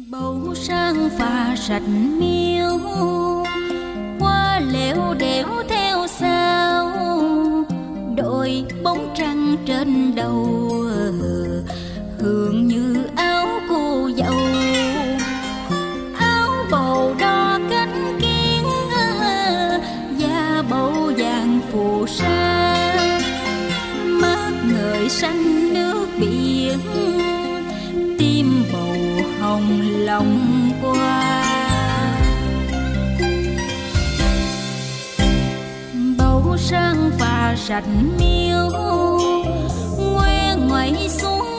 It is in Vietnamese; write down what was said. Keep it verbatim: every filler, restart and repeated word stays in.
Bầu sang pha sạch miêu, hoa lẻo đẻo theo sao, đội bóng trăng trên đầu, hương như áo cô dâu. Áo bầu đo cánh kiến, da bầu vàng phù sa, mát ngời xanh nước biển, tim bầu hồng lòng qua. Bầu sang pha sạch miêu, ngoe ngoẩy xuống